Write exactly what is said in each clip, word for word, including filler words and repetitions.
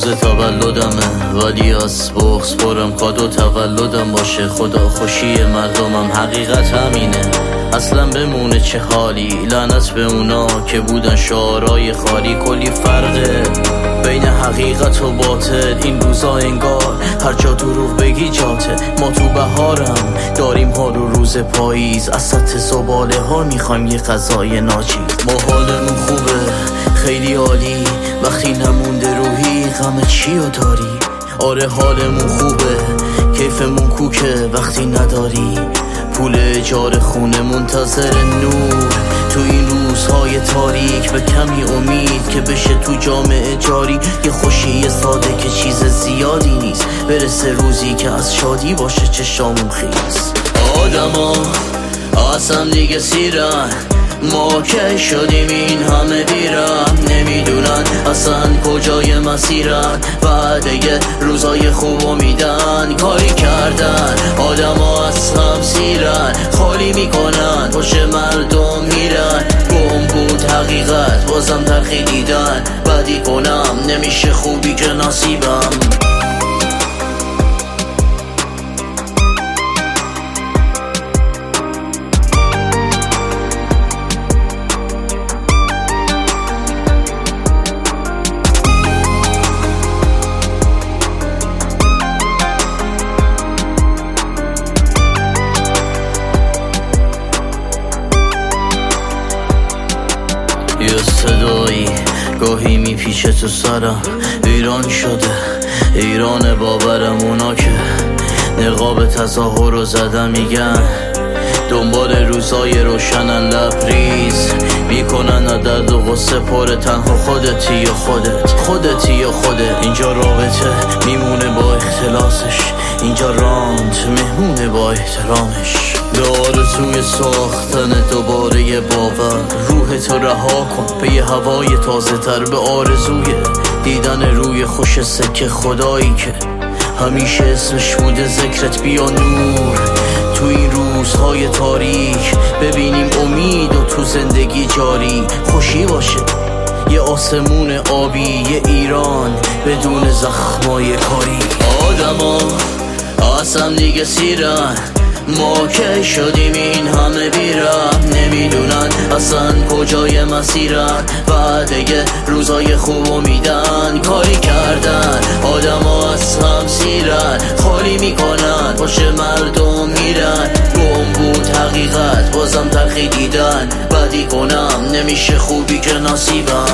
تولدمه ولی از بغض پرم کادو تولدم باشه. خدا خوشی مردمم حقیقت همینه. اصلا بمونه چه حالی، لعنت به اونا که بودن شعارای خالی. کلی فرقه بین حقیقت و باطل این روزا، انگار هر جا دروغ بگی جاته. ما تو بهارم داریم حال و روز پاییز، از سطح زباله ها میخوایم یه غذای ناچیز. ما حالمون خوبه خیلی عالی، وقتی نمونده روحی غم چیو داری؟ آره حالمون خوبه کیفمون کوکه وقتی نداری پول اجاره خونه، منتظر نور تو این روزهای تاریک. به کمی امید که بشه تو جامعه جاری یه خوشی ساده که چیز زیادی نیست. برسه روزی که از شادی باشه چشامون خیز. آدما اصلا دیگه سیرن، ما که شدیم این همه بیرم. نمیدونن اصلا کجای مسیرن، بعد روزای خوبو میدن. کاری کردن آدم ها از هم سیرن، خالی میکنن پشت مردم میرن. گم بود حقیقت بازم تلخی دیدن، بدی کنم نمیشه خوبی که نصیبم. یه صدایی گاهی میپیچه تو سرم، ایران شده ایران باورم. اونا که نقاب تظاهر رو زدن میگن دنبال روزای روشنن، لبریز میکنن درد و غصه پره. تنها خودتی یا خودت، خودتی یا خودت. اینجا رابطه میمونه با اختلاسش، اینجا راند مهمونه با احترامش. به آرزوی ساختن دوباره یه باور، روحتو رها کن به یه هوای تازه تر. به آرزوی دیدن روی خوش سکه خدایی که همیشه اسمش بوده ذکرت. بیا نور تو این روزهای تاریک، ببینیم امید و تو زندگی جاری. خوشی باشه یه آسمون آبی، یه ایران بدون زخمای کاری. آدما اصلا دیگه سیرن، ما که شدیم این همه بیرم. نمیدونن اصلا کجای مسیرن، بعد یه روزای خوبو میدن. کاری کردن آدم ها از هم سیرن، خالی میکنن پشت مردم میرن. گم بود حقیقت بازم تلخی دیدن، بدی کنم نمیشه خوبی که نصیبم.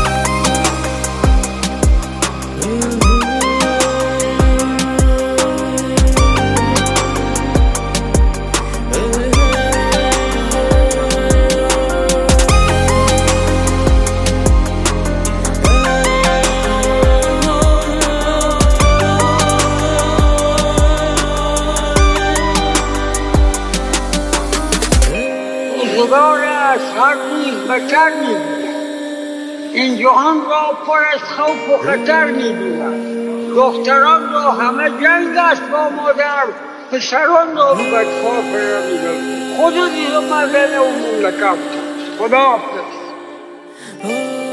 روزگار از هر روز بتر می‌بینند. این جهان را پر از خوف و خطر می‌دونند. دختران را همه جنگ است با مادر، پسران را بدخواه می‌دونند. خدا دیگه مردن و مملکت. خدا حافظ.